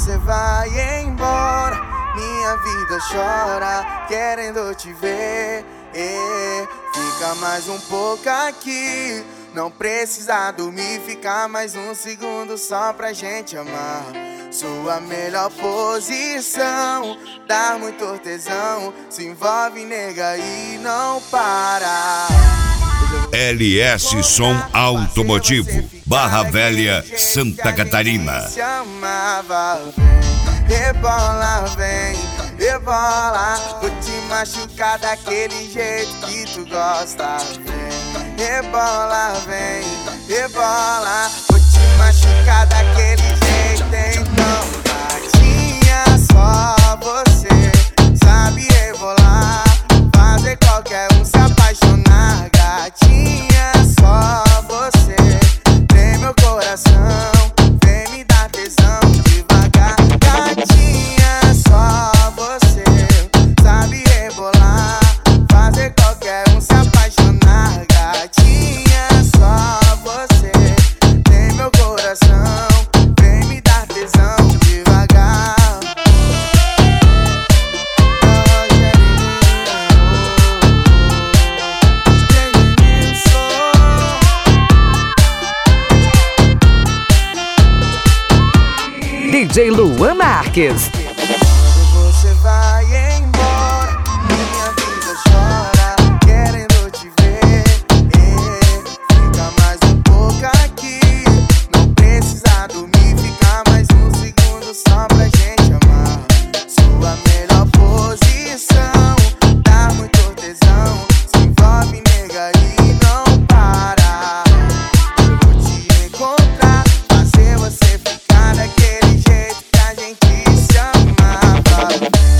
você vai embora, minha vida chora, querendo te ver. Fica mais um pouco aqui, não precisa dormir, ficar mais um segundo só pra gente amar. Sua melhor posição, dá muito tesão, se envolve, nega, e não para. LS Som Automotivo, Barra Velha, Santa Catarina. Se amava, vem, rebola, vou te machucar daquele jeito que tu gosta. Vem, rebola, vou te machucar daquele jeito. Então, gatinha, só você sabe rebolar, fazer qualquer um se apaixonar. Gatinha, só você tem meu coração, vem me dar tesão devagar. Gatinha, só você sabe rebolar, fazer qualquer um se apaixonar. Gatinha, só você tem meu coração, vem me dar tesão devagar. DJ Luan Marques. Quando você vai embora, minha vida chora, querendo te ver. Fica mais um pouco aqui, não precisa dormir, fica mais um segundo só pra gente amar. Sua melhor posição, dá muito tesão, se envolve, nega, e não para. Eu vou te encontrar, fazer você ficar daquele jeito que a gente se amava.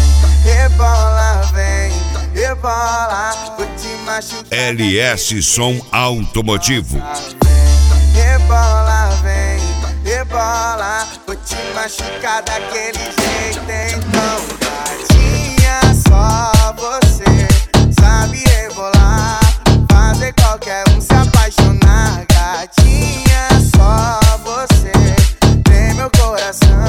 Rebola, vou te machucar. LS Som Automotivo. Rebola, vou te machucar daquele jeito. Então, gatinha, só você sabe rebolar, fazer qualquer um se apaixonar. Gatinha, só você tem meu coração,